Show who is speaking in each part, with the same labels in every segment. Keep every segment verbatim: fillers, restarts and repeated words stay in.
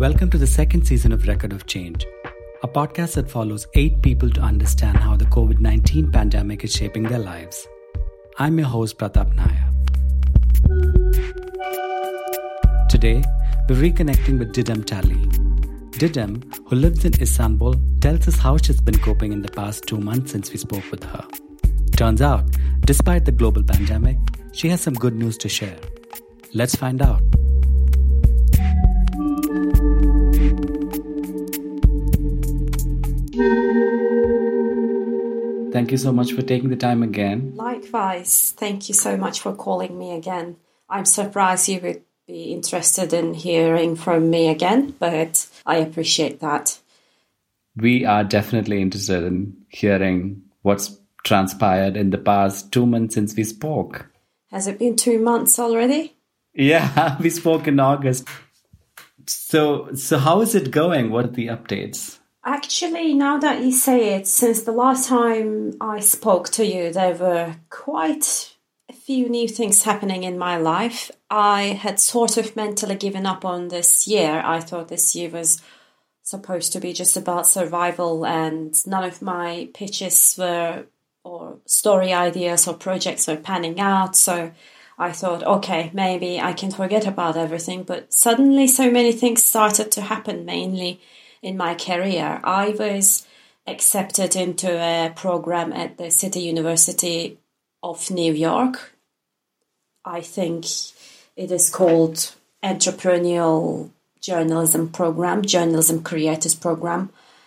Speaker 1: Welcome to the second season of Record of Change, a podcast that follows eight people to understand how the covid nineteen pandemic is shaping their lives. I'm your host, Pratap Nair. Today, we're reconnecting with Didem Tally. Didem, who lives in Istanbul, tells us how she's been coping in the past two months since we spoke with her. Turns out, despite the global pandemic, she has some good news to share. Let's find out. Thank you so much for taking the time again.
Speaker 2: Likewise. Thank you so much for calling me again. I'm surprised you would be interested in hearing from me again, but I appreciate that.
Speaker 1: We are definitely interested in hearing what's transpired in the past two months since we spoke.
Speaker 2: Has it been two months already?
Speaker 1: Yeah, we spoke in August. So, so how is it going? What are the updates?
Speaker 2: Actually, now that you say it, since the last time I spoke to you, there were quite a few new things happening in my life. I had sort of mentally given up on this year. I thought this year was supposed to be just about survival, and none of my pitches were, or story ideas or projects were panning out. So I thought, okay, maybe I can forget about everything. But suddenly so many things started to happen, mainly in my career. I was accepted into a program at the City University of New York. I think it is called Entrepreneurial Journalism Program, Journalism Creators Program.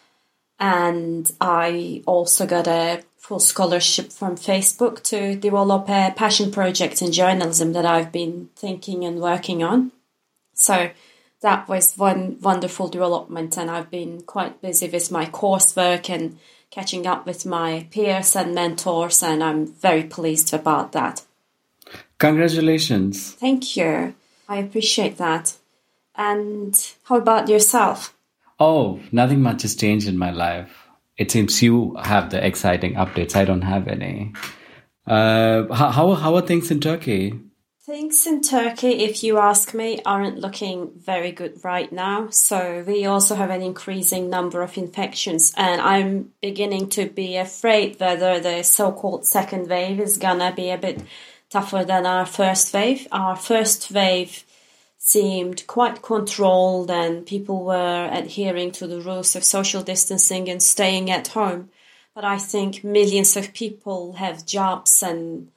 Speaker 2: And I also got a full scholarship from Facebook to develop a passion project in journalism that I've been thinking and working on. So that was one wonderful development, and I've been quite busy with my coursework and catching up with my peers and mentors, and I'm very pleased about that.
Speaker 1: Congratulations.
Speaker 2: Thank you. I appreciate that. And how about yourself?
Speaker 1: Oh, nothing much has changed in my life. It seems you have the exciting updates. I don't have any. Uh, how, how are things in Turkey?
Speaker 2: Things in Turkey, if you ask me, aren't looking very good right now. So we also have an increasing number of infections, and I'm beginning to be afraid whether the so-called second wave is gonna be a bit tougher than our first wave. Our first wave seemed quite controlled, and people were adhering to the rules of social distancing and staying at home. But I think millions of people have jobs and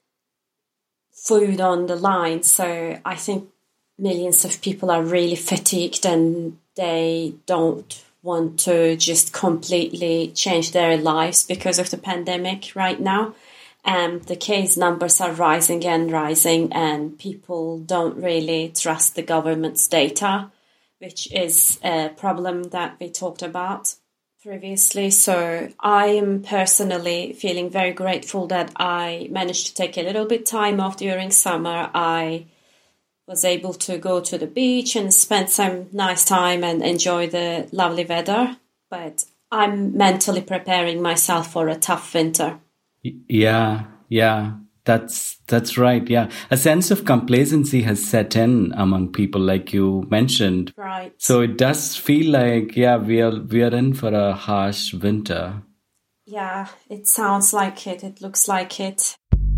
Speaker 2: food on the line, so I think millions of people are really fatigued, and they don't want to just completely change their lives because of the pandemic right now. And the case numbers are rising and rising, and people don't really trust the government's data, which is a problem that we talked about previously. So I am personally feeling very grateful that I managed to take a little bit time off during summer. I was able to go to the beach and spend some nice time and enjoy the lovely weather. But I'm mentally preparing myself for a tough winter.
Speaker 1: Yeah, yeah, that's that's right. Yeah, a sense of complacency has set in among people, like you mentioned.
Speaker 2: Right.
Speaker 1: So it does feel like, yeah, we are we are in for a harsh winter.
Speaker 2: Yeah, it sounds like it. It looks like it.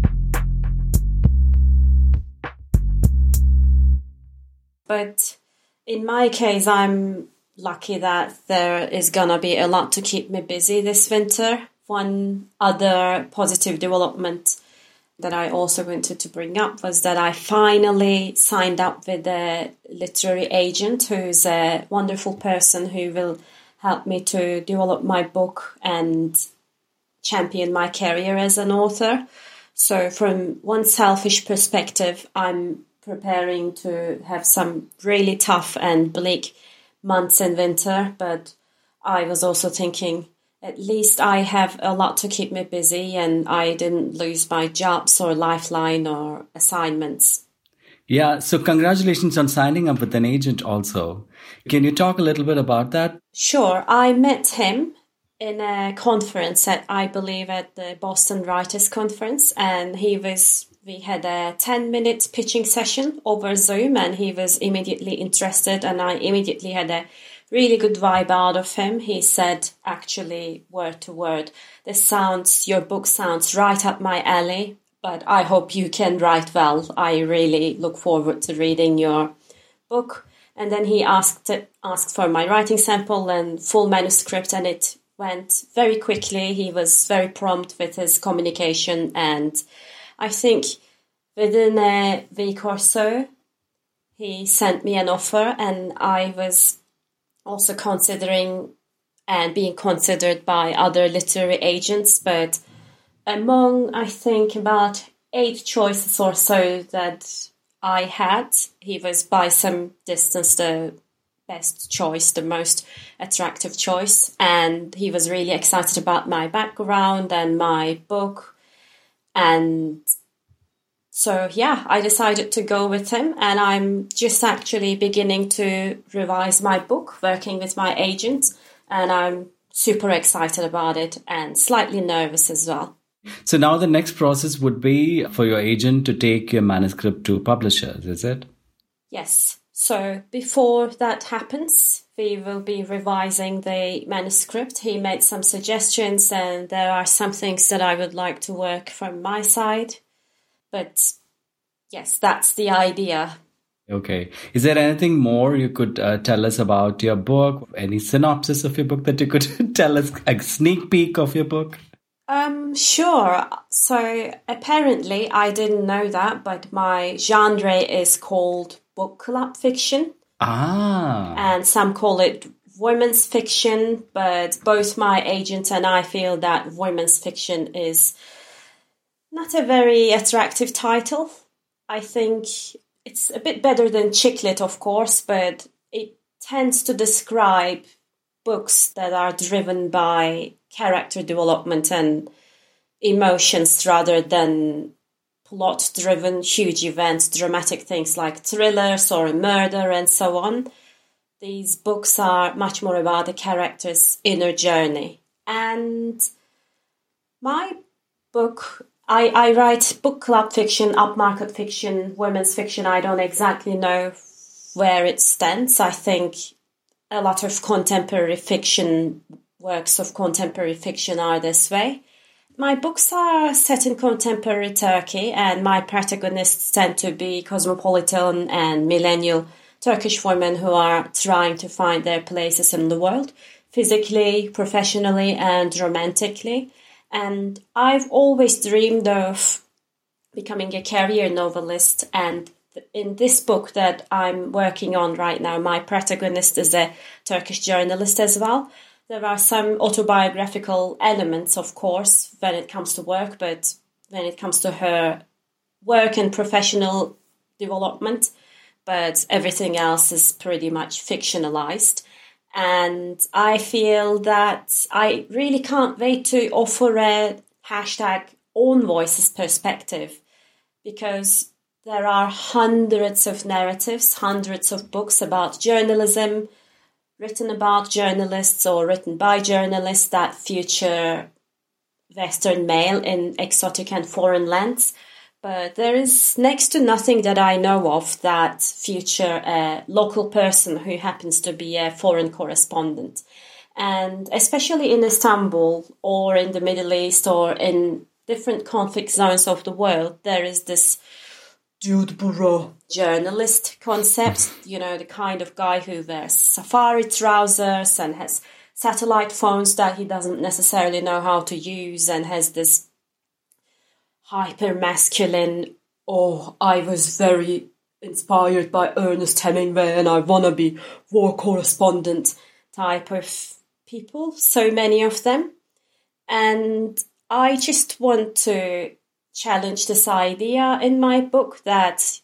Speaker 2: But in my case, I'm lucky that there is gonna be a lot to keep me busy this winter. One other positive development that I also wanted to bring up was that I finally signed up with a literary agent who's a wonderful person who will help me to develop my book and champion my career as an author. So from one selfish perspective, I'm preparing to have some really tough and bleak months in winter, but I was also thinking, at least I have a lot to keep me busy, and I didn't lose my jobs or lifeline or assignments.
Speaker 1: Yeah, so congratulations on signing up with an agent also. Can you talk a little bit about that?
Speaker 2: Sure. I met him in a conference at, I believe, at the Boston Writers Conference, and he was, we had a ten minute pitching session over Zoom, and he was immediately interested, and I immediately had a really good vibe out of him. He said, actually, word to word, this sounds, your book sounds right up my alley, but I hope you can write well. I really look forward to reading your book. And then he asked asked for my writing sample and full manuscript, and it went very quickly. He was very prompt with his communication, and I think within a week or so, he sent me an offer, and I was also considering and being considered by other literary agents, but among, I think, about eight choices or so that I had, he was by some distance the best choice, the most attractive choice, and he was really excited about my background and my book. And so, yeah, I decided to go with him, and I'm just actually beginning to revise my book, working with my agent, and I'm super excited about it and slightly nervous as well.
Speaker 1: So now the next process would be for your agent to take your manuscript to publishers, is it?
Speaker 2: Yes. So before that happens, we will be revising the manuscript. He made some suggestions, and there are some things that I would like to work from my side. But yes, that's the idea.
Speaker 1: Okay. Is there anything more you could uh, tell us about your book? Any synopsis of your book that you could tell us, a sneak peek of your book?
Speaker 2: Um, sure. So apparently, I didn't know that, but my genre is called book club fiction.
Speaker 1: Ah.
Speaker 2: And some call it women's fiction, but both my agent and I feel that women's fiction is not a very attractive title. I think it's a bit better than chick lit, of course, but it tends to describe books that are driven by character development and emotions rather than plot-driven huge events, dramatic things like thrillers or a murder and so on. These books are much more about the character's inner journey. And my book, I, I write book club fiction, upmarket fiction, women's fiction. I don't exactly know where it stands. I think a lot of contemporary fiction, works of contemporary fiction are this way. My books are set in contemporary Turkey, and my protagonists tend to be cosmopolitan and millennial Turkish women who are trying to find their places in the world, physically, professionally, and romantically. And I've always dreamed of becoming a career novelist, and in this book that I'm working on right now, my protagonist is a Turkish journalist as well. There are some autobiographical elements, of course, when it comes to work, but when it comes to her work and professional development, but everything else is pretty much fictionalized. And I feel that I really can't wait to offer a hashtag own voices perspective, because there are hundreds of narratives, hundreds of books about journalism, written about journalists or written by journalists that feature Western male in exotic and foreign lands. But there is next to nothing that I know of that feature a local person who happens to be a foreign correspondent. And especially in Istanbul or in the Middle East or in different conflict zones of the world, there is this dude bro journalist concept, you know, the kind of guy who wears safari trousers and has satellite phones that he doesn't necessarily know how to use, and has this hyper masculine, oh, I was very inspired by Ernest Hemingway and I want to be war correspondent type of people, so many of them. And I just want to challenge this idea in my book that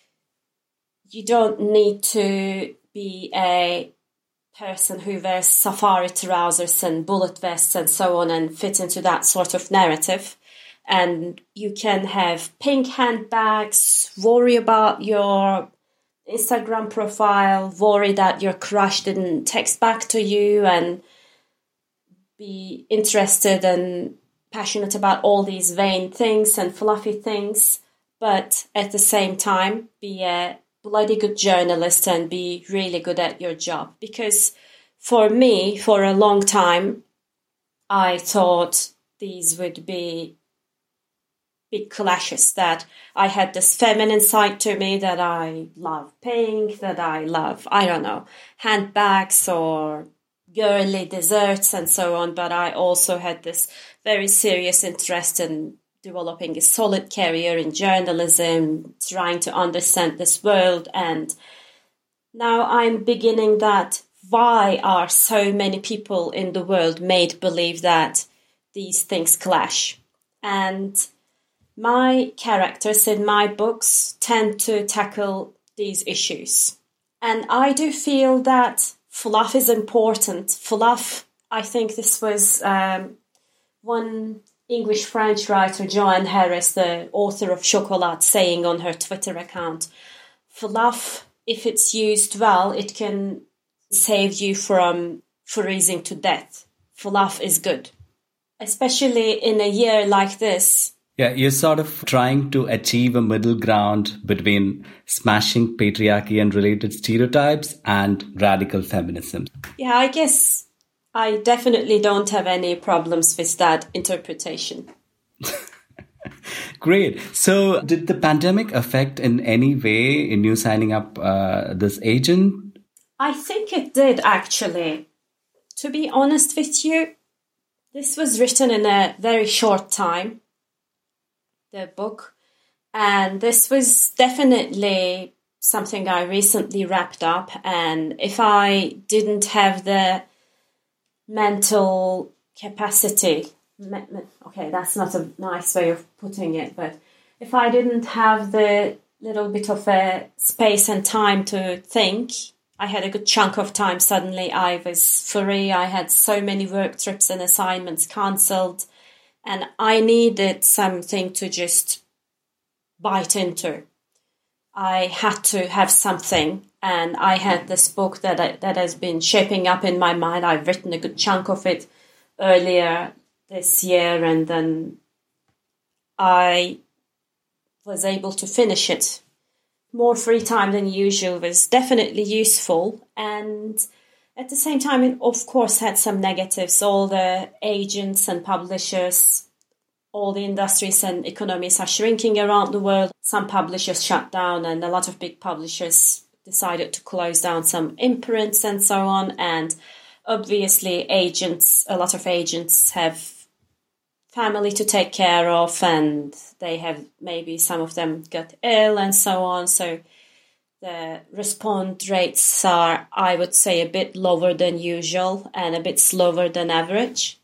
Speaker 2: you don't need to be a person who wears safari trousers and bullet vests and so on and fit into that sort of narrative. And you can have pink handbags, worry about your Instagram profile, worry that your crush didn't text back to you, and be interested and passionate about all these vain things and fluffy things, but at the same time be a bloody good journalist and be really good at your job. Because for me, for a long time, I thought these would be big clashes, that I had this feminine side to me, that I love pink, that I love, I don't know, handbags or girly desserts and so on. But I also had this very serious interest in developing a solid career in journalism, trying to understand this world. And now I'm beginning that why are so many people in the world made believe that these things clash? And my characters in my books tend to tackle these issues. And I do feel that fluff is important. Fluff, I think this was um, one English-French writer, Joanne Harris, the author of Chocolat, saying on her Twitter account, fluff, if it's used well, it can save you from freezing to death. Fluff is good. Especially in a year like this.
Speaker 1: Yeah, you're sort of trying to achieve a middle ground between smashing patriarchy and related stereotypes and radical feminism.
Speaker 2: Yeah, I guess I definitely don't have any problems with that interpretation.
Speaker 1: Great. So did the pandemic affect in any way in you signing up uh, this agent?
Speaker 2: I think it did, actually. To be honest with you, this was written in a very short time, the book, and this was definitely something I recently wrapped up. And if I didn't have the mental capacity, me- me- okay, that's not a nice way of putting it, but if I didn't have the little bit of a space and time to think, I had a good chunk of time. Suddenly I was free. I had so many work trips and assignments cancelled, and I needed something to just bite into. I had to have something, and I had this book that I, that has been shaping up in my mind. I've written a good chunk of it earlier this year, and then I was able to finish it. More free time than usual was definitely useful, and at the same time it of course had some negatives. All the agents and publishers, all the industries and economies are shrinking around the world. Some publishers shut down, and a lot of big publishers decided to close down some imprints and so on. And obviously agents, a lot of agents have family to take care of, and they have, maybe some of them got ill and so on. So the response rates are, I would say, a bit lower than usual and a bit slower than average.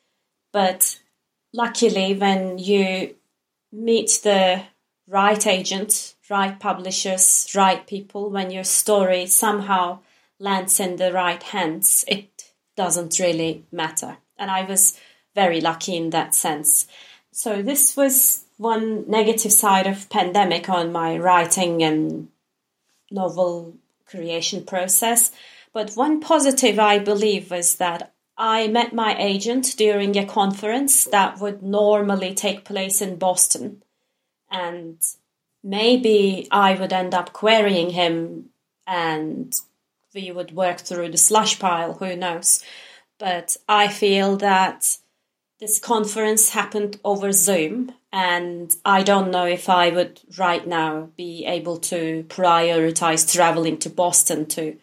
Speaker 2: But luckily, when you meet the right agent, right publishers, right people, when your story somehow lands in the right hands, it doesn't really matter. And I was very lucky in that sense. So this was one negative side of pandemic on my writing and novel creation process. But one positive, I believe, was that I met my agent during a conference that would normally take place in Boston. And maybe I would end up querying him and we would work through the slush pile, who knows. But I feel that this conference happened over Zoom, and I don't know if I would right now be able to prioritize traveling to Boston to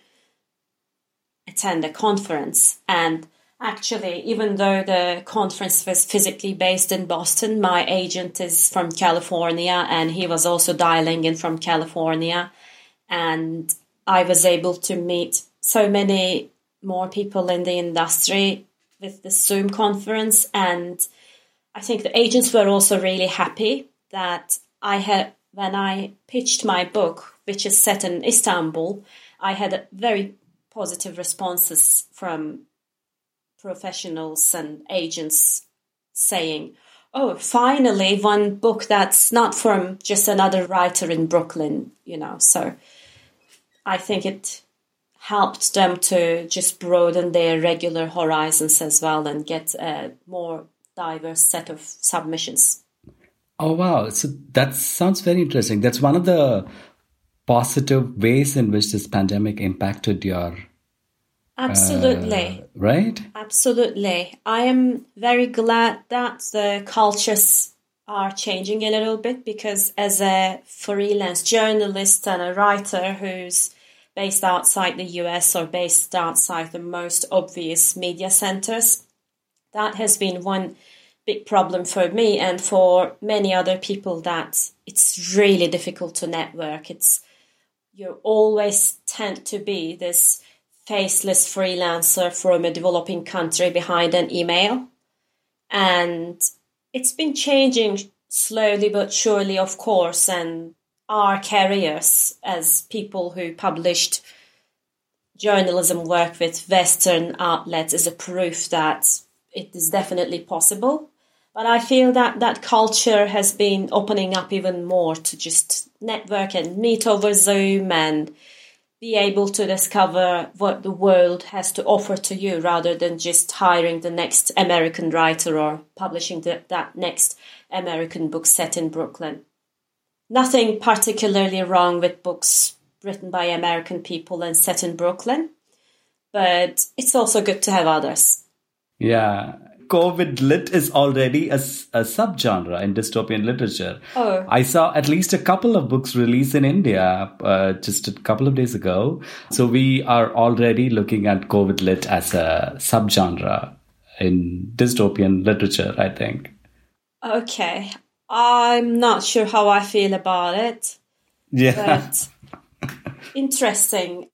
Speaker 2: attend a conference. And actually, even though the conference was physically based in Boston, my agent is from California, and he was also dialing in from California. And I was able to meet so many more people in the industry with the Zoom conference. And I think the agents were also really happy that I had, when I pitched my book, which is set in Istanbul, I had very positive responses from professionals and agents saying, oh, finally one book that's not from just another writer in Brooklyn, you know. So I think it helped them to just broaden their regular horizons as well and get a more diverse set of submissions.
Speaker 1: Oh, wow. So that sounds very interesting. That's one of the positive ways in which this pandemic impacted your...
Speaker 2: Absolutely.
Speaker 1: Uh, right?
Speaker 2: Absolutely. I am very glad that the cultures are changing a little bit, because as a freelance journalist and a writer who's based outside the U S or based outside the most obvious media centers, that has been one big problem for me and for many other people, that it's really difficult to network. It's you always tend to be this faceless freelancer from a developing country behind an email. And it's been changing slowly but surely, of course, and our careers as people who published journalism work with Western outlets is a proof that it is definitely possible. But I feel that that culture has been opening up even more to just network and meet over Zoom and be able to discover what the world has to offer to you, rather than just hiring the next American writer or publishing the, that next American book set in Brooklyn. Nothing particularly wrong with books written by American people and set in Brooklyn, but it's also good to have others.
Speaker 1: Yeah. COVID lit is already a, a subgenre in dystopian literature.
Speaker 2: Oh.
Speaker 1: I saw at least a couple of books released in India uh, just a couple of days ago. So we are already looking at COVID lit as a subgenre in dystopian literature, I think.
Speaker 2: Okay. I'm not sure how I feel about it.
Speaker 1: Yeah.
Speaker 2: But interesting.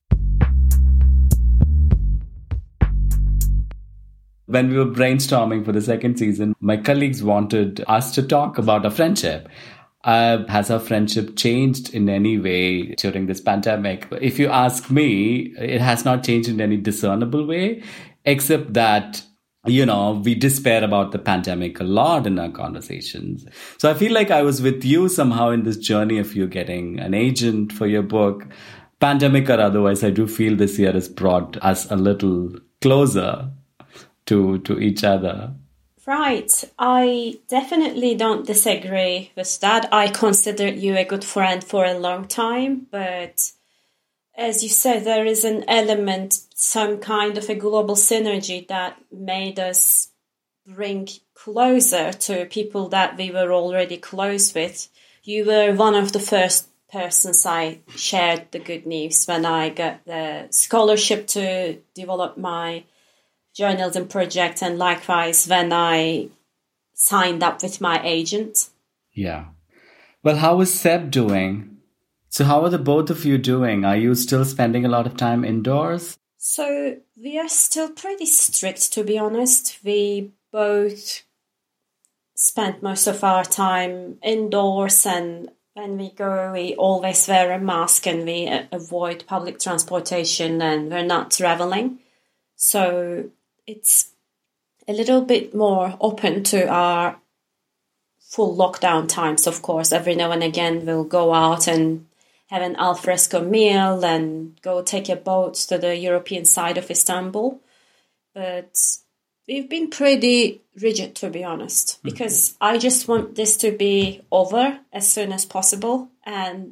Speaker 1: When we were brainstorming for the second season, my colleagues wanted us to talk about our friendship. Uh, has our friendship changed in any way during this pandemic? If you ask me, it has not changed in any discernible way, except that, you know, we despair about the pandemic a lot in our conversations. So I feel like I was with you somehow in this journey of you getting an agent for your book. Pandemic or otherwise, I do feel this year has brought us a little closer to to each other.
Speaker 2: Right. I definitely don't disagree with that. I consider you a good friend for a long time, but as you said, there is an element, some kind of a global synergy that made us bring closer to people that we were already close with. You were one of the first persons I shared the good news when I got the scholarship to develop my journalism project, and likewise when I signed up with my agent.
Speaker 1: Yeah. Well, how is Seb doing? So how are the both of you doing? Are you still spending a lot of time indoors?
Speaker 2: So we are still pretty strict, to be honest. We both spend most of our time indoors, and when we go, we always wear a mask and we avoid public transportation, and we're not traveling. So it's a little bit more open to our full lockdown times, of course. Every now and again, we'll go out and have an alfresco meal and go take a boat to the European side of Istanbul. But we've been pretty rigid, to be honest, because mm-hmm. I just want this to be over as soon as possible. And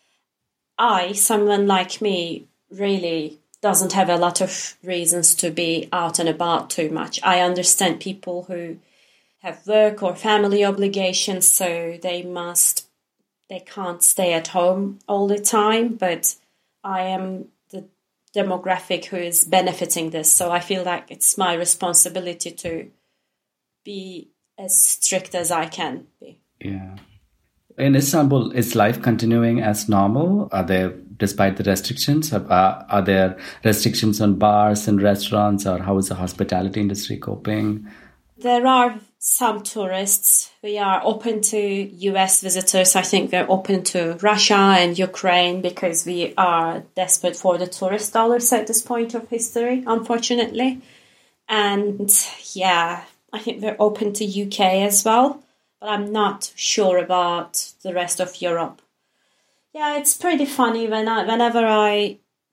Speaker 2: I, someone like me, really doesn't have a lot of reasons to be out and about too much. I understand people who have work or family obligations, so they must, they can't stay at home all the time, but I am the demographic who is benefiting this, so I feel like it's my responsibility to be as strict as I can be.
Speaker 1: Yeah. In Istanbul, is life continuing as normal? Are there, despite the restrictions, are, are there restrictions on bars and restaurants, or how is the hospitality industry coping?
Speaker 2: There are some tourists. We are open to U S visitors. I think we're open to Russia and Ukraine because we are desperate for the tourist dollars at this point of history, unfortunately. And yeah, I think we're open to U K as well. But I'm not sure about the rest of Europe. Yeah, it's pretty funny when I, whenever I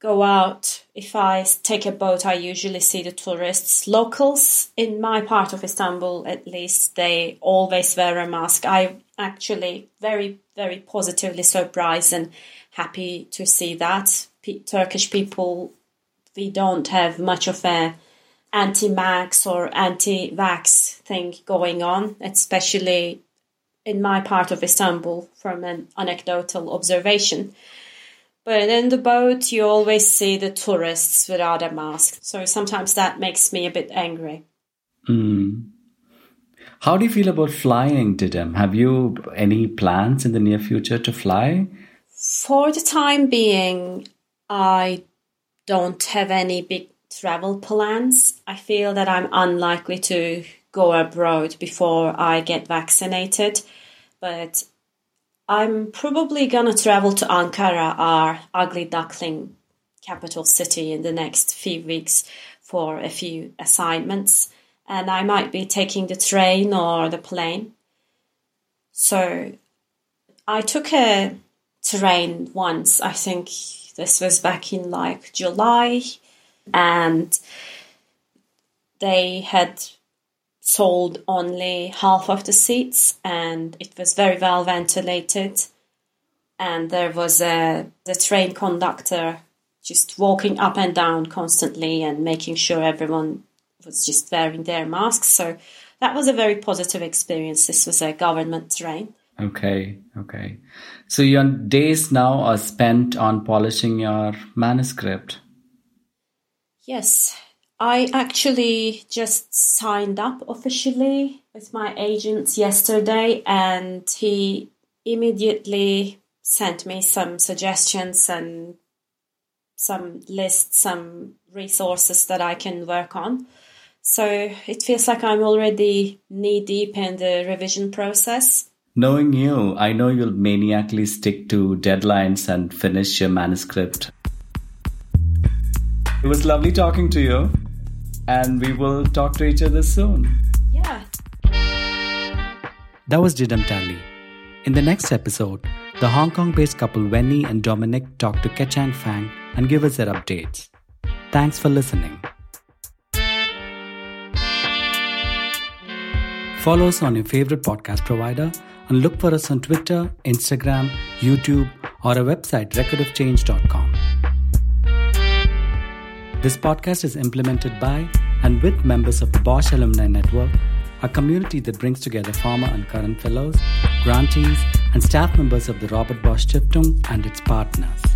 Speaker 2: go out, if I take a boat, I usually see the tourists. Locals, in my part of Istanbul at least, they always wear a mask. I actually very, very positively surprised and happy to see that. P- Turkish people, we don't have much of a anti-max or anti-vax thing going on, especially in my part of Istanbul from an anecdotal observation. But in the boat, you always see the tourists without a mask. So sometimes that makes me a bit angry.
Speaker 1: Mm. How do you feel about flying, Didem? Have you any plans in the near future to fly?
Speaker 2: For the time being, I don't have any big travel plans. I feel that I'm unlikely to go abroad before I get vaccinated. But I'm probably going to travel to Ankara, our ugly duckling capital city, in the next few weeks for a few assignments. And I might be taking the train or the plane. So I took a train once. I think this was back in like July. And they had sold only half of the seats, and it was very well ventilated. And there was a the train conductor just walking up and down constantly and making sure everyone was just wearing their masks. So that was a very positive experience. This was a government train.
Speaker 1: Okay, okay. So your days now are spent on polishing your manuscript.
Speaker 2: Yes. I actually just signed up officially with my agent yesterday, and he immediately sent me some suggestions and some lists, some resources that I can work on. So it feels like I'm already knee-deep in the revision process.
Speaker 1: Knowing you, I know you'll maniacally stick to deadlines and finish your manuscript. It was lovely talking to you. And we will talk to each other soon.
Speaker 2: Yeah.
Speaker 1: That was Didem Talley. In the next episode, the Hong Kong-based couple Wenny and Dominic talk to Kechang Fang and give us their updates. Thanks for listening. Follow us on your favorite podcast provider and look for us on Twitter, Instagram, YouTube, or our website record of change dot com. This podcast is implemented by and with members of the Bosch Alumni Network, a community that brings together former and current fellows, grantees, and staff members of the Robert Bosch Stiftung and its partners.